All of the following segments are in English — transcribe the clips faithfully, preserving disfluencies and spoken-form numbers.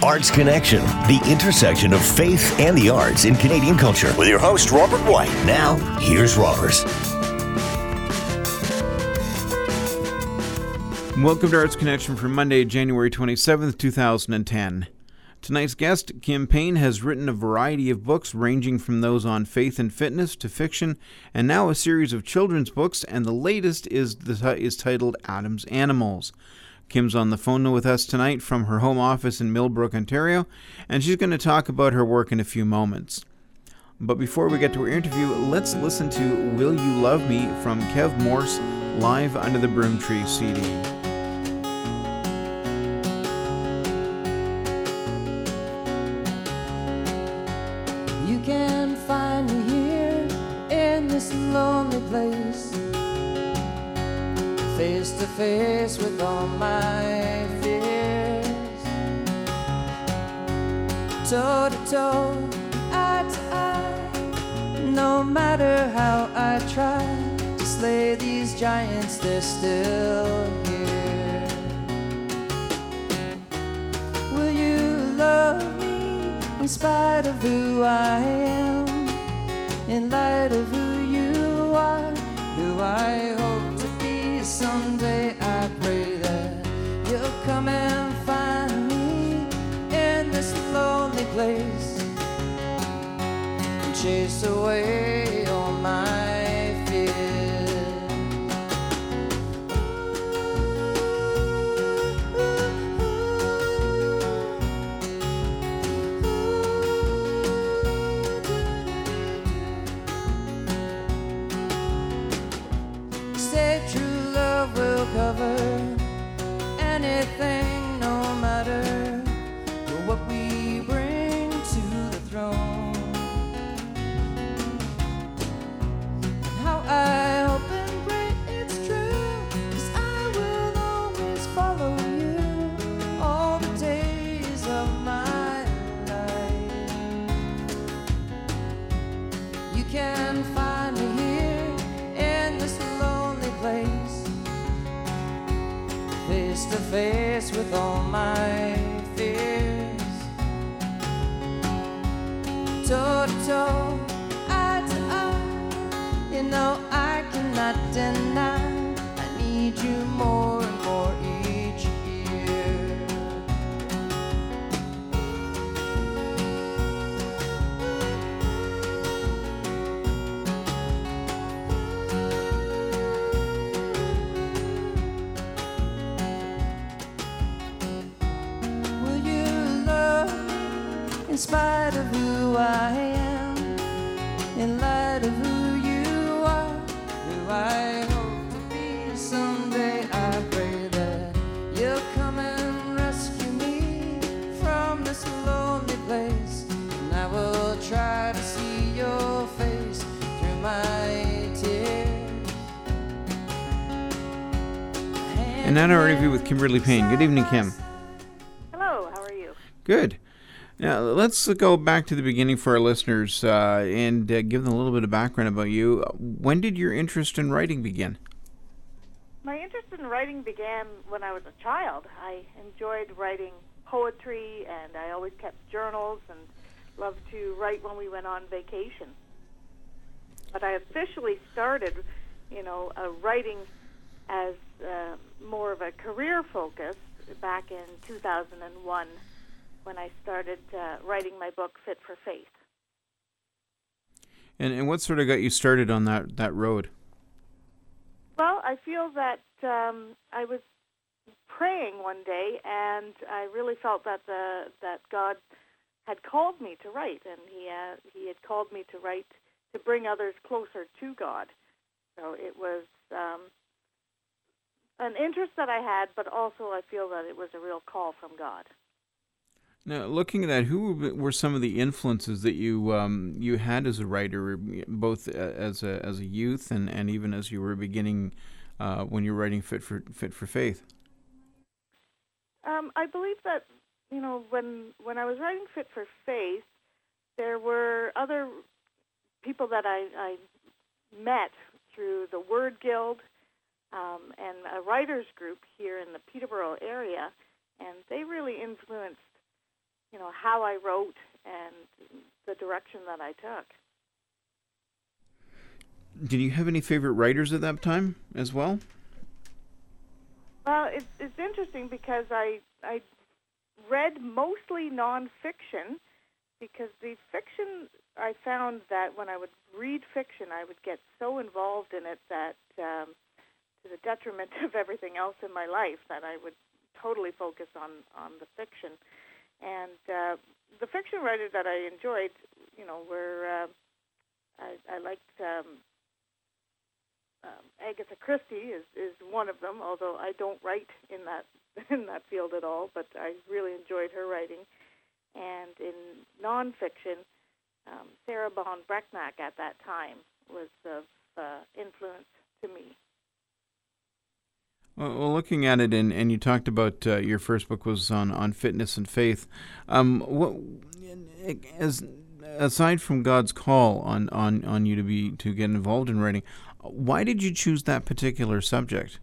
Arts Connection, the intersection of faith and the arts in Canadian culture. With your host, Robert White. Now, here's Robert. Welcome to Arts Connection for Monday, January twenty-seventh, two thousand ten. Tonight's guest, Kim Payne, has written a variety of books ranging from those on faith and fitness to fiction, and now a series of children's books, and the latest is the, is titled Adam's Animals. Kim's on the phone with us tonight from her home office in Millbrook, Ontario, and she's going to talk about her work in a few moments. But before we get to her interview, let's listen to Will You Love Me from Kev Morse, live under the Broom Tree C D. You can find me here in this lonely place, face to face with all my fears, toe to toe, eye to eye. No matter how I try to slay these giants, they're still here. Will you love me in spite of who I am, in light of who you are, who I hope to be someday? I pray that you'll come and find me in this lonely place and chase away all my fears. Say true love will cover anything, no matter what we bring to the throne. How I hope and pray it's true, 'cause I will always follow you all the days of my life. You can find me here in this lonely place, face to face with all my fears, toe to toe, eye to eye. You know I cannot deny I need you more and more each year. Will you love me in spite of who I am, in light of who you are, who I hope to be someday? I pray that you'll come and rescue me from this lonely place, and I will try to see your face through my tears. And now our interview with Kimberly Payne. Good evening, Kim. Hello, how are you? Good. Now, let's go back to the beginning for our listeners uh, and uh, give them a little bit of background about you. When did your interest in writing begin? My interest in writing began when I was a child. I enjoyed writing poetry, and I always kept journals and loved to write when we went on vacation. But I officially started, you know, uh, writing as uh, more of a career focus back in two thousand one, when I started uh, writing my book, Fit for Faith. And and what sort of got you started on that, that road? Well, I feel that um, I was praying one day, and I really felt that the that God had called me to write, and He uh, He had called me to write to bring others closer to God. So it was um, an interest that I had, but also I feel that it was a real call from God. Now, looking at that, who were some of the influences that you um, you had as a writer, both as a as a youth and, and even as you were beginning uh, when you were writing Fit for Fit for Faith? Um, I believe that, you know, when when I was writing Fit for Faith, there were other people that I, I met through the Word Guild um, and a writers group here in the Peterborough area, and they really influenced you know, how I wrote and the direction that I took. Did you have any favorite writers at that time as well? Well, it's, it's interesting because I I read mostly nonfiction, because the fiction, I found that when I would read fiction, I would get so involved in it that um, to the detriment of everything else in my life, that I would totally focus on, on the fiction. And uh, the fiction writers that I enjoyed, you know, were, uh, I, I liked um, um, Agatha Christie is, is one of them, although I don't write in that in that field at all, but I really enjoyed her writing. And in nonfiction, um, Sarah Bond Brecknack at that time was of uh, influence to me. Well, well, looking at it, and, and you talked about uh, your first book was on, on fitness and faith. Um, what, as aside from God's call on, on, on you to be to get involved in writing, why did you choose that particular subject?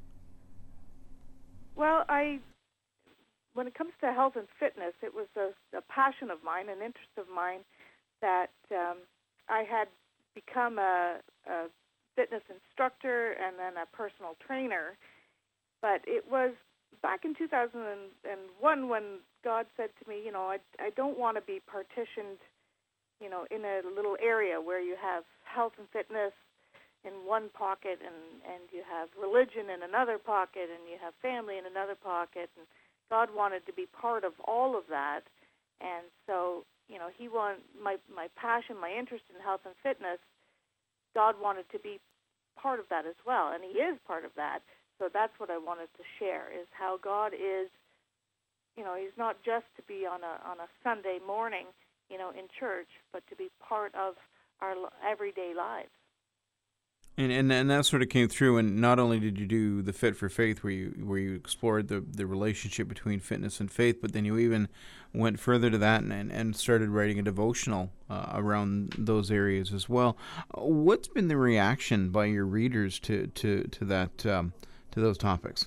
Well, I when it comes to health and fitness, it was a, a passion of mine, an interest of mine, that um, I had become a, a fitness instructor and then a personal trainer. But it was back in two thousand one when God said to me, you know, I, I don't want to be partitioned, you know, in a little area where you have health and fitness in one pocket and, and you have religion in another pocket and you have family in another pocket. And God wanted to be part of all of that. And so, you know, he wanted my, my passion, my interest in health and fitness, God wanted to be part of that as well. And he is part of that. So that's what I wanted to share, is how God is, you know, he's not just to be on a on a Sunday morning, you know, in church, but to be part of our everyday lives. And and and that sort of came through. And not only did you do the Fit for Faith, where you where you explored the, the relationship between fitness and faith, but then you even went further to that and and, and started writing a devotional uh, around those areas as well. What's been the reaction by your readers to to to that? Um, to those topics?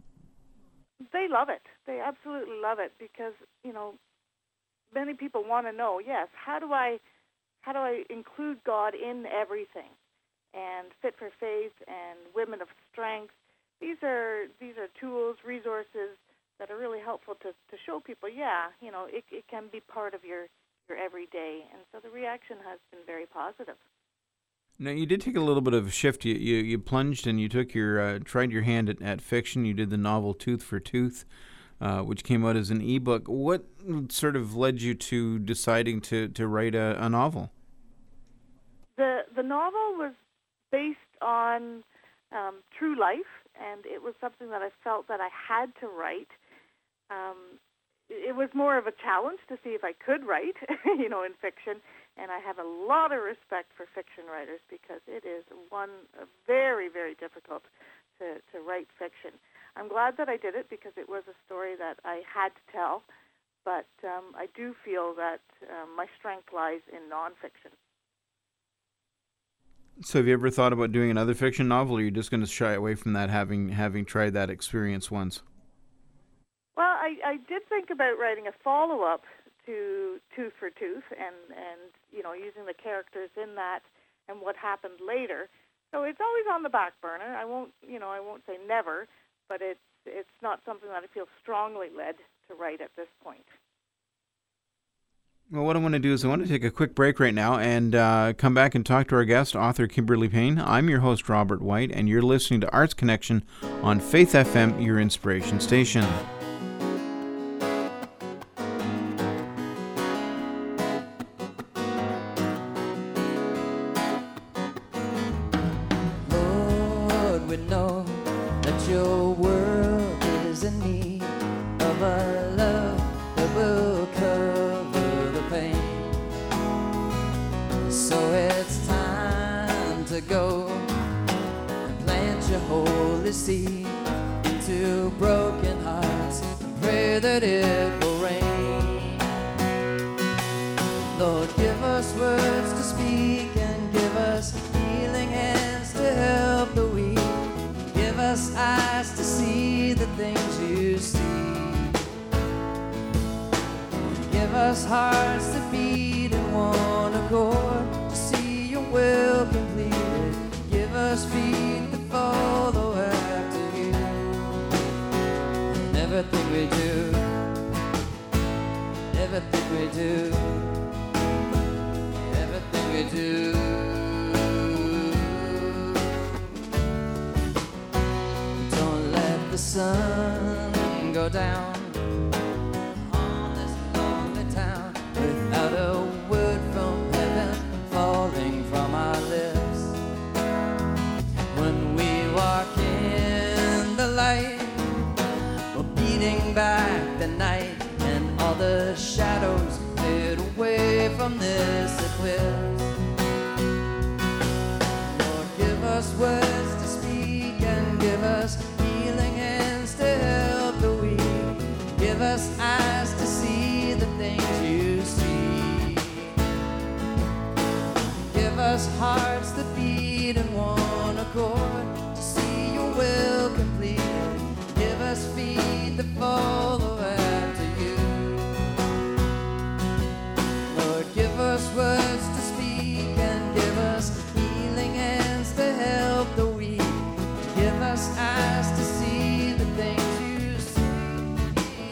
They love it. They absolutely love it, because, you know, many people want to know, yes, how do I how do I include God in everything? And Fit for Faith and Women of Strength, these are these are tools, resources that are really helpful to, to show people, yeah, you know, it, it can be part of your, your everyday. And so the reaction has been very positive. Now, you did take a little bit of a shift. You you, you plunged and you took your uh, tried your hand at, at fiction. You did the novel Tooth for Tooth, uh, which came out as an ebook. What sort of led you to deciding to, to write a, a novel? The the novel was based on um, true life, and it was something that I felt that I had to write. Um, it was more of a challenge to see if I could write, you know, in fiction. And I have a lot of respect for fiction writers, because it is one uh, very, very difficult to, to write fiction. I'm glad that I did it, because it was a story that I had to tell. But um, I do feel that um, my strength lies in nonfiction. So have you ever thought about doing another fiction novel, or are you just going to shy away from that, having having tried that experience once? Well, I, I did think about writing a follow-up to Tooth for Tooth, and, and you know, using the characters in that and what happened later. So it's always on the back burner. I won't, you know, I won't say never, but it's it's not something that I feel strongly led to write at this point. Well, what I want to do is I want to take a quick break right now and uh, come back and talk to our guest, author Kimberly Payne. I'm your host, Robert White, and you're listening to Arts Connection on Faith F M, your inspiration station. Lord, we know that your world is in need of a love that will cover the pain. So it's time to go and plant your holy seed into broken hearts and pray that it will rain. Lord, give us words to speak and give us healing hands to help the weak. Give us eyes to see the things you see. Give us hearts that beat in one accord to see your will completed. Give us feet that follow after you. In everything we do, everything we do, everything we do. Don't let the sun go down on this lonely town without a word from heaven falling from our lips. When we walk in the light, we're beating back the night, and all the shadows fade away from this eclipse. Lord, give us words to speak and give us healing hands to help the weak. Give us eyes to see the things you see. Give us hearts that beat in one accord to see your will completed. Give us feet that follow after you. Lord, give us words to speak and give us healing hands to help the weak. Give us eyes to see the things you see.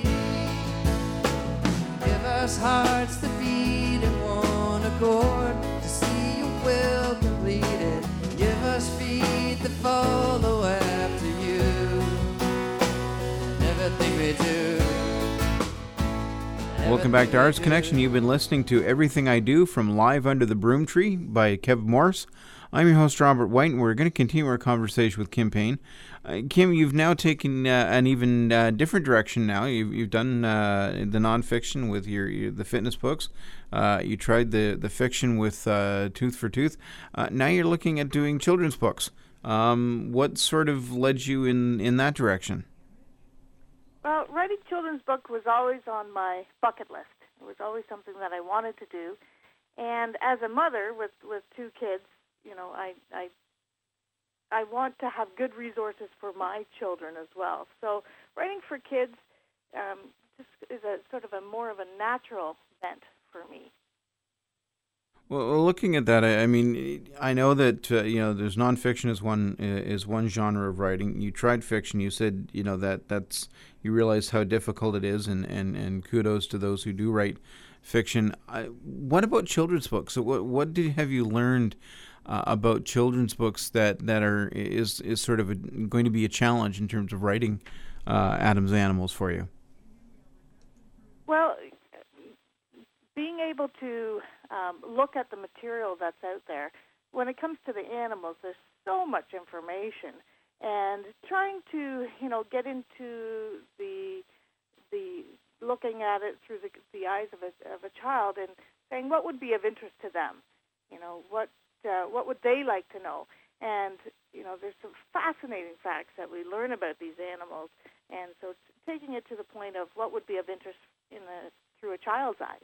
Give us hearts that beat in one accord to see your will completed. Give us feet that follow after you. Everything we do. Welcome back to Arts Connection. You've been listening to Everything I Do from Live Under the Broom Tree by Kev Morse. I'm your host, Robert White, and we're going to continue our conversation with Kim Payne. Uh, Kim, you've now taken uh, an even uh, different direction now. You've, you've done uh, the nonfiction with your, your the fitness books. Uh, you tried the, the fiction with uh, Tooth for Tooth. Uh, now you're looking at doing children's books. Um, what sort of led you in, in that direction? Well, writing children's book was always on my bucket list. It was always something that I wanted to do. And as a mother with, with two kids, you know, I, I I want to have good resources for my children as well. So writing for kids um, just is a sort of a more of a natural bent for me. Well, looking at that, I, I mean, I know that uh, you know there's nonfiction is one is one genre of writing. You tried fiction. You said you know that that's you realize how difficult it is, and, and, and kudos to those who do write fiction. I, what about children's books? So what what did have you learned uh, about children's books that, that are is is sort of a, going to be a challenge in terms of writing uh, Adam's Animals for you? Well, being able to um, look at the material that's out there, when it comes to the animals, there's so much information, and trying to, you know, get into the the looking at it through the, the eyes of a of a child and saying what would be of interest to them, you know, what uh, what would they like to know, and you know, there's some fascinating facts that we learn about these animals, and so taking it to the point of what would be of interest in the through a child's eyes.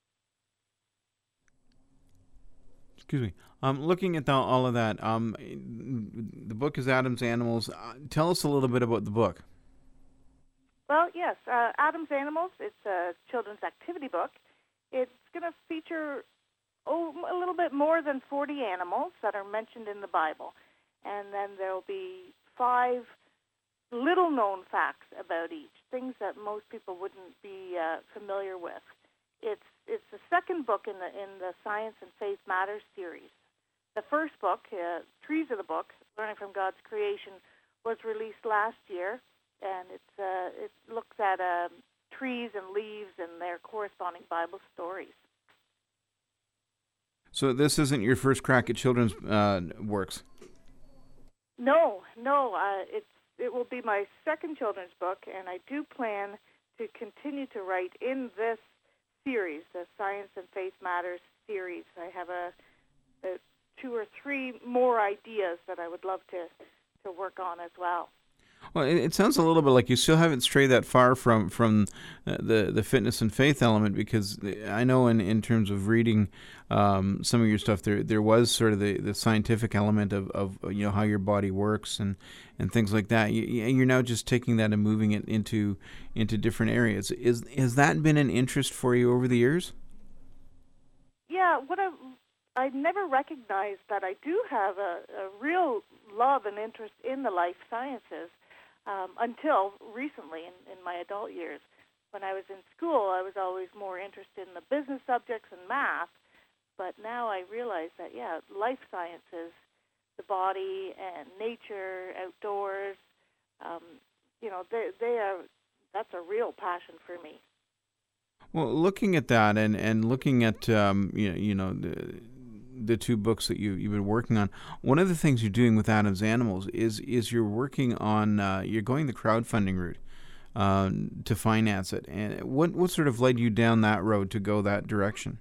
Excuse me. Um, looking at the, all of that, um, the book is Adam's Animals. Uh, tell us a little bit about the book. Well, yes, uh, Adam's Animals, it's a children's activity book. It's going to feature oh, a little bit more than forty animals that are mentioned in the Bible. And then there will be five little-known facts about each, things that most people wouldn't be uh, familiar with. It's it's the second book in the in the Science and Faith Matters series. The first book, uh, Trees of the Book, Learning from God's Creation, was released last year, and it's uh, it looks at um, trees and leaves and their corresponding Bible stories. So this isn't your first crack at children's uh, works? No, no. Uh, it's it will be my second children's book, and I do plan to continue to write in this series, the Science and Faith Matters series. I have a, a two or three more ideas that I would love to, to work on as well. Well, it, it sounds a little bit like you still haven't strayed that far from from uh, the the fitness and faith element, because I know in, in terms of reading um, some of your stuff, there there was sort of the, the scientific element of, of you know how your body works and, and things like that. You, you're now just taking that and moving it into into different areas. Is has that been an interest for you over the years? Yeah, what I I never recognized that I do have a, a real love and interest in the life sciences. Um, until recently, in, in my adult years. When I was in school, I was always more interested in the business subjects and math, but now I realize that, yeah, life sciences, the body and nature, outdoors, um, you know, they, they are, that's a real passion for me. Well, looking at that and, and looking at um, you know, you know the the two books that you you've been working on, one of the things you're doing with Adam's Animals is is you're working on uh, you're going the crowdfunding route uh, to finance it. And what what sort of led you down that road to go that direction?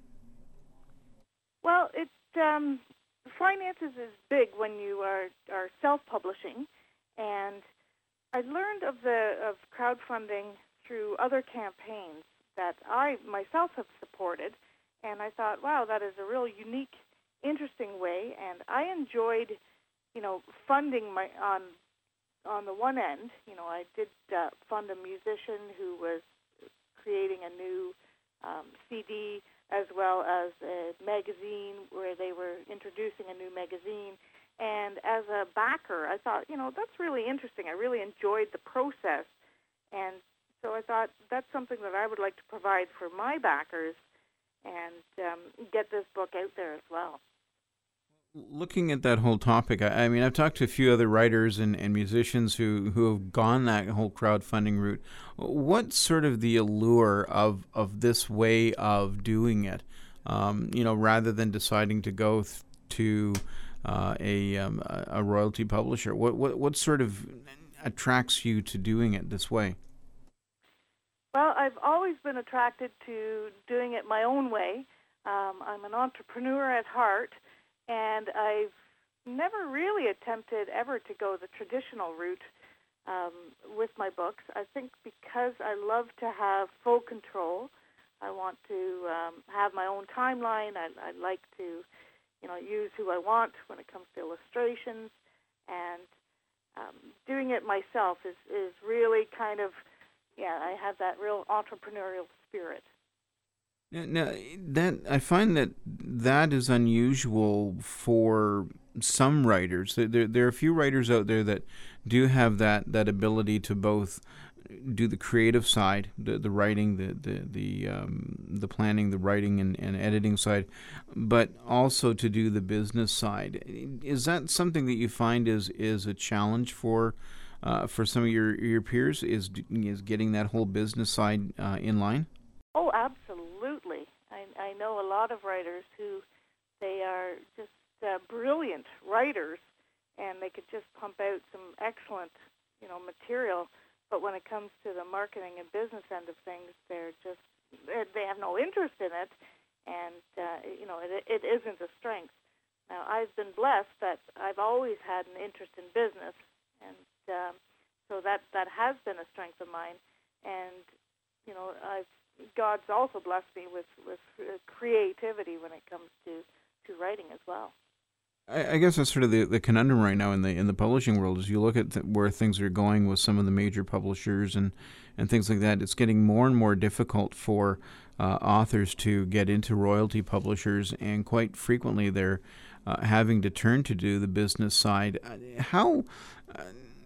Well, it um, finances is big when you are are self-publishing, and I learned of the of crowdfunding through other campaigns that I myself have supported, and I thought, wow, that is a real unique, interesting way. And I enjoyed, you know, funding my on on the one end. You know, I did uh, fund a musician who was creating a new um, C D, as well as a magazine where they were introducing a new magazine. And as a backer, I thought, you know, that's really interesting. I really enjoyed the process. And so I thought that's something that I would like to provide for my backers and um, get this book out there as well. Looking at that whole topic, I, I mean, I've talked to a few other writers and, and musicians who, who have gone that whole crowdfunding route. What's sort of the allure of, of this way of doing it, um, you know, rather than deciding to go th- to uh, a, um, a royalty publisher? What, what, what sort of attracts you to doing it this way? Well, I've always been attracted to doing it my own way. Um, I'm an entrepreneur at heart, and I've never really attempted ever to go the traditional route um, with my books. I think because I love to have full control. I want to um, have my own timeline. I, I like to, you know, use who I want when it comes to illustrations, and um, doing it myself is, is really kind of, yeah, I have that real entrepreneurial spirit. Now, now, that I find that that is unusual for some writers. There, there, there are a few writers out there that do have that, that ability to both do the creative side, the the writing, the the the um, the planning, the writing and, and editing side, but also to do the business side. Is that something that you find is is a challenge for uh, for some of your your peers? Is is getting that whole business side uh, in line? Oh, absolutely. I, I know a lot of writers who they are just uh, brilliant writers, and they could just pump out some excellent, you know, material. But when it comes to the marketing and business end of things, they're just they have no interest in it, and uh, you know, it, it isn't a strength. Now, I've been blessed that I've always had an interest in business, and um, so that that has been a strength of mine. And you know, I've God's also blessed me with, with creativity when it comes to, to writing as well. I, I guess that's sort of the, the conundrum right now in the in the publishing world. As you look at th- where things are going with some of the major publishers and, and things like that, it's getting more and more difficult for uh, authors to get into royalty publishers, and quite frequently they're uh, having to turn to do the business side. How uh,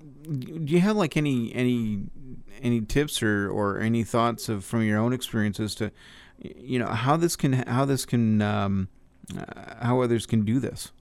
do you have like any any any tips or, or any thoughts of from your own experiences to, you know, how this can how this can um, uh, how others can do this?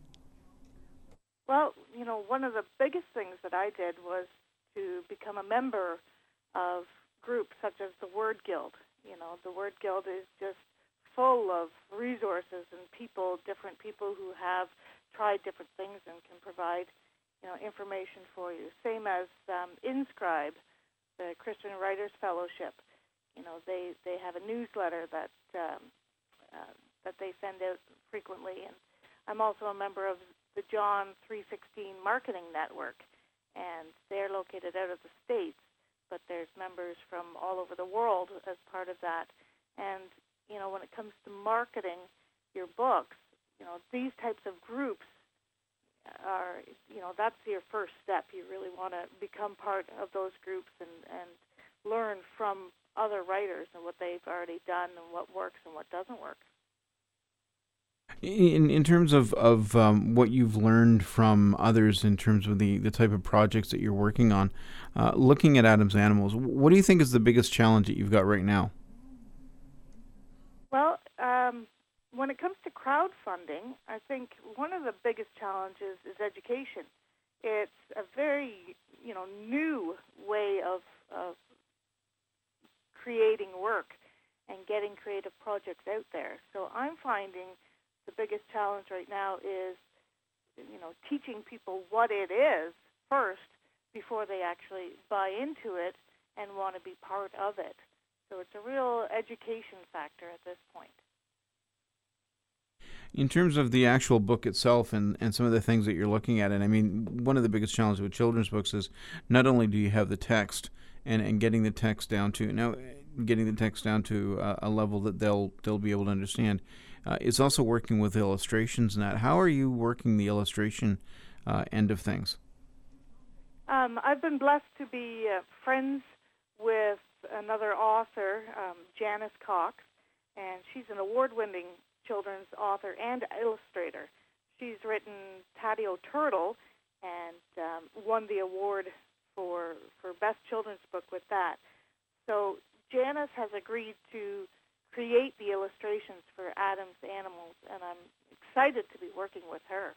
Well, you know, one of the biggest things that I did was to become a member of groups such as the Word Guild. You know, the Word Guild is just full of resources and people, different people who have tried different things and can provide, you know, information for you. Same as um, Inscribe, the Christian Writers Fellowship. You know, they, they have a newsletter that um, uh, that they send out frequently, and I'm also a member of the John three sixteen Marketing Network, and they're located out of the States, but there's members from all over the world as part of that. And, you know, when it comes to marketing your books, you know, these types of groups are, you know, that's your first step. You really want to become part of those groups and, and learn from other writers and what they've already done and what works and what doesn't work. In in terms of, of um, what you've learned from others in terms of the, the type of projects that you're working on, uh, looking at Adam's Animals, what do you think is the biggest challenge that you've got right now? Well, um, when it comes to crowdfunding, I think one of the biggest challenges is education. It's a very, you know, new way of, of creating work and getting creative projects out there. So I'm finding the biggest challenge right now is, you know, teaching people what it is first before they actually buy into it and want to be part of it. So it's a real education factor at this point. In terms of the actual book itself and, and some of the things that you're looking at, and I mean, one of the biggest challenges with children's books is not only do you have the text and, and getting the text down to now, getting the text down to a, a level that they'll they'll be able to understand. Uh, it's also working with illustrations and that. How are you working the illustration uh, end of things? Um, I've been blessed to be uh, friends with another author, um, Janice Cox, and she's an award-winning children's author and illustrator. She's written Taddeo Turtle and um, won the award for for Best Children's Book with that. So Janice has agreed to create the illustrations for Adam's Animals, and I'm excited to be working with her.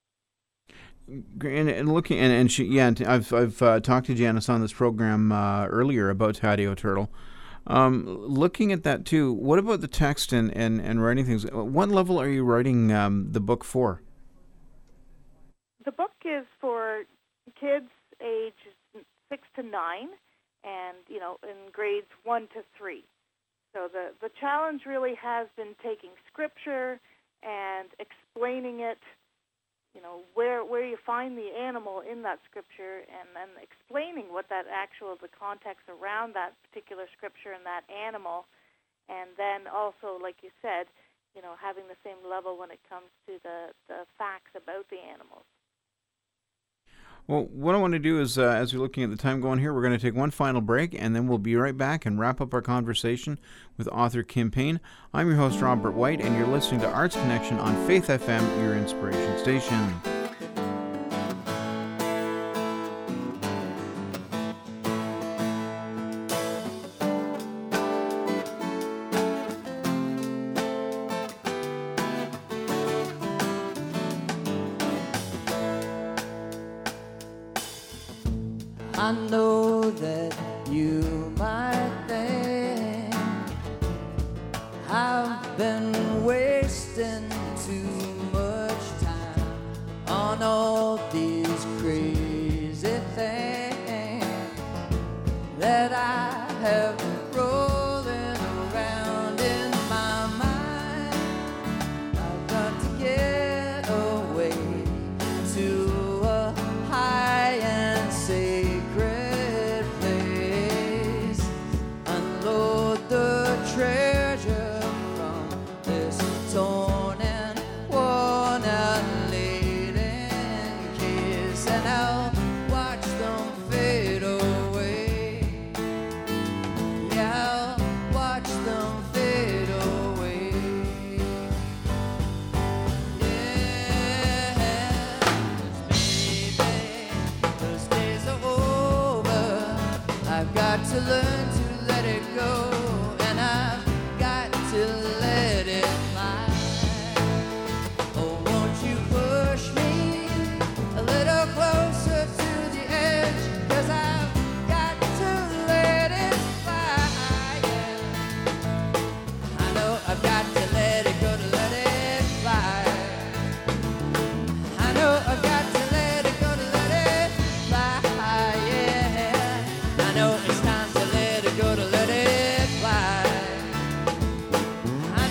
And, and looking, and, and she, yeah, I've I've uh, talked to Janice on this program uh, earlier about Taddeo Turtle. Um, looking at that too, what about the text and, and, and writing things? What level are you writing um, the book for? The book is for kids age six to nine, and you know, in grades one to three. So the, the challenge really has been taking scripture and explaining it, you know, where where you find the animal in that scripture, and then explaining what that actual, the context around that particular scripture and that animal, and then also, like you said, you know, having the same level when it comes to the, the facts about the animals. Well, what I want to do is, uh, as we're looking at the time going here, we're going to take one final break, and then we'll be right back and wrap up our conversation with author Kim Payne. I'm your host, Robert White, and you're listening to Arts Connection on Faith F M, your inspiration station. I know that you might think I've been wasting too much time on all these crazy things that I have rolling around in my mind. I've got to get away to a high and safe treasure from this torn and worn out laden case, and I'll watch them fade away. Yeah, I'll watch them fade away. Yeah, 'cause maybe those days are over. I've got to learn to let it go. I've got to let it fly. Oh, won't you push me a little closer to the edge? 'Cause I've got to let it fly. Yeah. I know I've got to let it go to let it fly. I know I've got to let it go to let it fly. Yeah. I know it's time to let it go to let it fly. I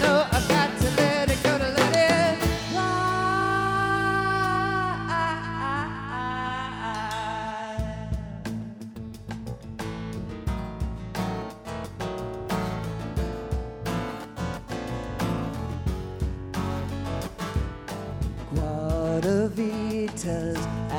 winter's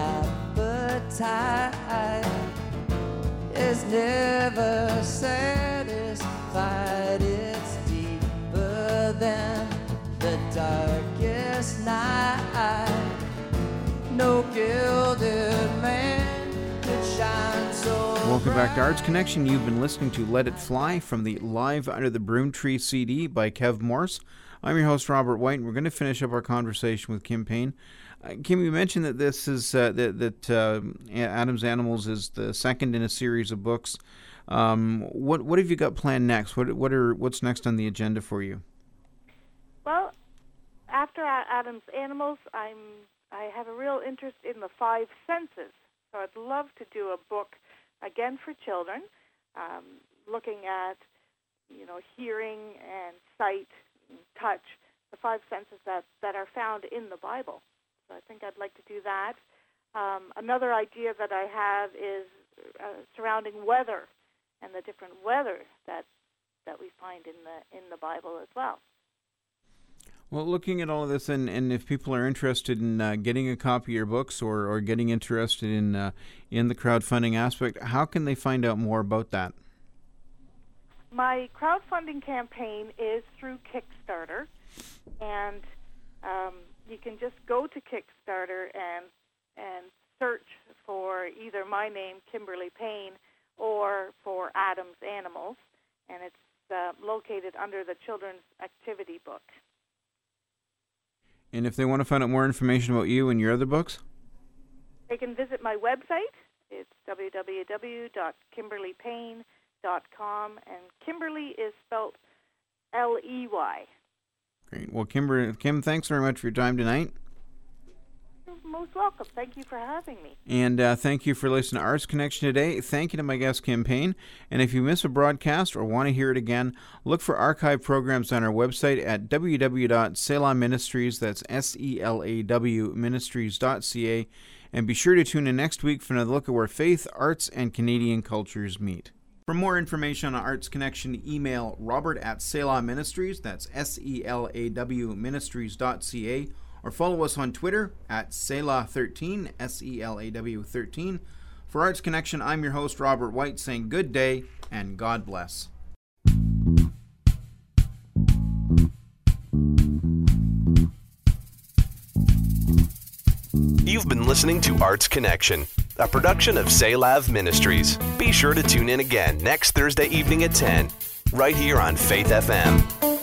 appetite is never satisfied. It's deeper than the darkest night. No gilded man could shine so Welcome back to bright. Arts Connection. You've been listening to Let It Fly from the Live Under the Broom Tree C D by Kev Morse. I'm your host, Robert White, and we're going to finish up our conversation with Kim Payne. Uh, Kim, you mentioned that this is uh, that, that uh, Adam's Animals is the second in a series of books. Um, what what have you got planned next? What what are what's next on the agenda for you? Well, after Adam's Animals, I'm I have a real interest in the five senses. So I'd love to do a book again for children, um, looking at you know hearing and sight, and touch, the five senses that, that are found in the Bible. So I think I'd like to do that. Um, another idea that I have is uh, surrounding weather and the different weather that that we find in the in the Bible as well. Well, looking at all of this, and, and if people are interested in uh, getting a copy of your books or, or getting interested in uh, in the crowdfunding aspect, how can they find out more about that? My crowdfunding campaign is through Kickstarter, and um, you can just go to Kickstarter and and search for either my name, Kimberly Payne, or for Adam's Animals, and it's uh, located under the Children's Activity Book. And if they want to find out more information about you and your other books? They can visit my website. It's w w w dot kimberly payne dot com, and Kimberly is spelled L E Y. Great. Well, Kimber, Kim, thanks very much for your time tonight. You're most welcome. Thank you for having me. And uh, thank you for listening to Arts Connection today. Thank you to my guest, Kim Payne. And if you miss a broadcast or want to hear it again, look for archive programs on our website at w w w dot selah ministries, that's S E L A W ministries dot c a. And be sure to tune in next week for another look at where faith, arts, and Canadian cultures meet. For more information on Arts Connection, email Robert at Selah Ministries, that's S E L A W ministries dot c a, or follow us on Twitter at Selah thirteen, S E L A W thirteen. For Arts Connection, I'm your host, Robert White, saying good day and God bless. You've been listening to Arts Connection, a production of Selah Ministries. Be sure to tune in again next Thursday evening at ten, right here on Faith F M.